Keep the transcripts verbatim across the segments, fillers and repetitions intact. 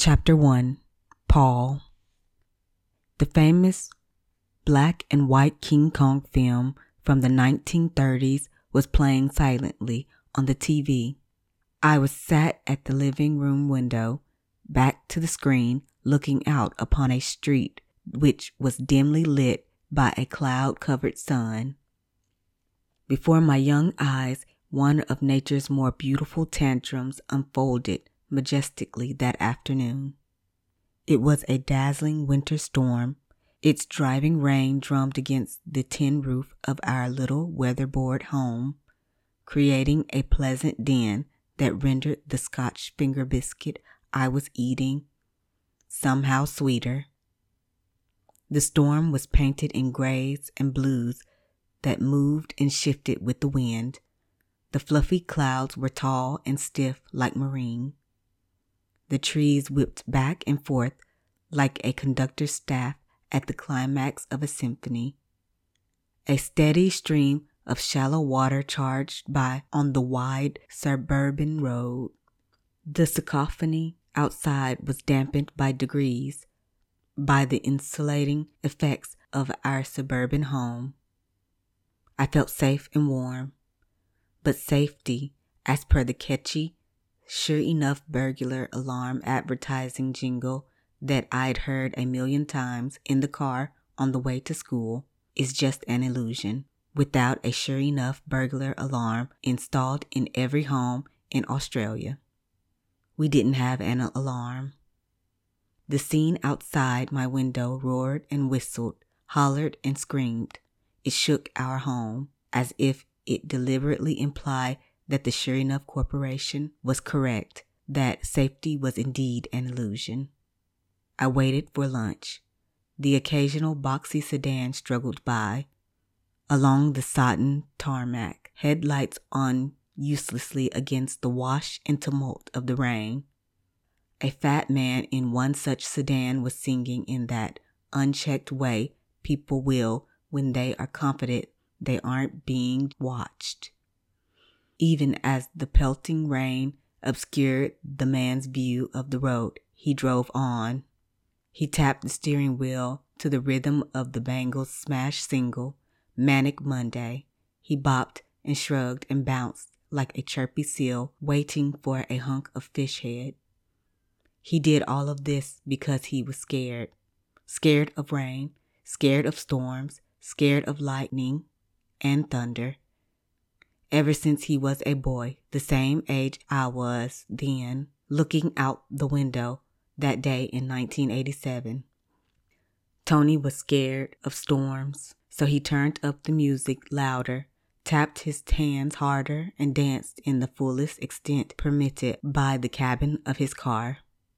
Chapter one. Paul. The famous black and white King Kong film from the nineteen thirties was playing silently on the T V. I was sat at the living room window, back to the screen, looking out upon a street which was dimly lit by a cloud-covered sun. Before my young eyes, one of nature's more beautiful tantrums unfolded majestically that afternoon. It was a dazzling winter storm. Its driving rain drummed against the tin roof of our little weatherboard home, creating a pleasant din that rendered the Scotch finger biscuit I was eating somehow sweeter. The storm was painted in grays and blues that moved and shifted with the wind. The fluffy clouds were tall and stiff like marine. The trees whipped back and forth like a conductor's staff at the climax of a symphony. A steady stream of shallow water charged by on the wide suburban road. The cacophony outside was dampened by degrees by the insulating effects of our suburban home. I felt safe and warm, but safety, as per the catchy, sure enough burglar alarm advertising jingle that I'd heard a million times in the car on the way to school, is just an illusion. Without a sure enough burglar alarm installed in every home in Australia. We didn't have an alarm. The scene outside my window roared and whistled, hollered and screamed. It shook our home, as if it deliberately implied that the Sure Enough Corporation was correct, that safety was indeed an illusion. I waited for lunch. The occasional boxy sedan struggled by. Along the sodden tarmac, headlights on uselessly against the wash and tumult of the rain. A fat man in one such sedan was singing in that unchecked way people will when they are confident they aren't being watched. Even as the pelting rain obscured the man's view of the road, he drove on. He tapped the steering wheel to the rhythm of the Bangles' smash single, Manic Monday. He bopped and shrugged and bounced like a chirpy seal waiting for a hunk of fish head. He did all of this because he was scared. Scared of rain, scared of storms, scared of lightning and thunder. Ever since he was a boy, the same age I was then, looking out the window that day in nineteen eighty-seven. Tony was scared of storms, so he turned up the music louder, tapped his hands harder, and danced in the fullest extent permitted by the cabin of his car.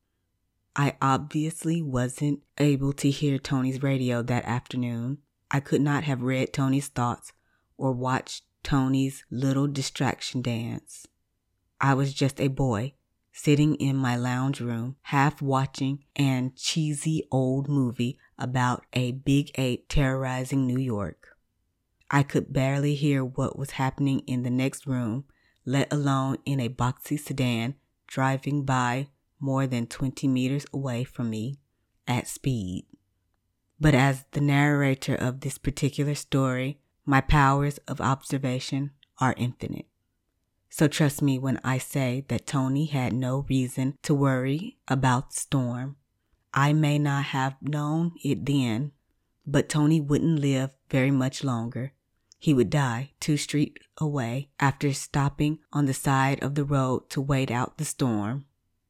I obviously wasn't able to hear Tony's radio that afternoon. I could not have read Tony's thoughts or watched Tony's little distraction dance. I was just a boy, sitting in my lounge room, half watching an cheesy old movie about a big ape terrorizing New York. I could barely hear what was happening in the next room, let alone in a boxy sedan driving by more than twenty meters away from me at speed. But as the narrator of this particular story, my powers of observation are infinite. So trust me when I say that Tony had no reason to worry about the storm. I may not have known it then, but Tony wouldn't live very much longer. He would die two streets away after stopping on the side of the road to wait out the storm.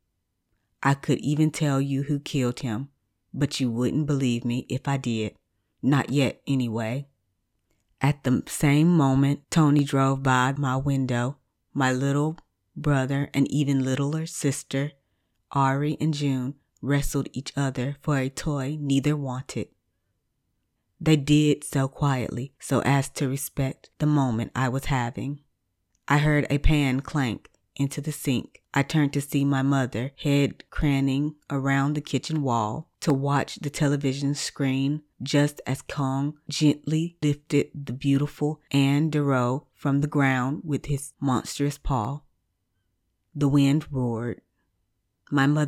I could even tell you who killed him, but you wouldn't believe me if I did. Not yet, anyway. At the same moment Tony drove by my window, my little brother and even littler sister, Ari and June, wrestled each other for a toy neither wanted. They did so quietly so as to respect the moment I was having. I heard a pan clank into the sink. I turned to see my mother, head craning around the kitchen wall to watch the television screen just as Kong gently lifted the beautiful Anne Darrow from the ground with his monstrous paw. The wind roared. My mother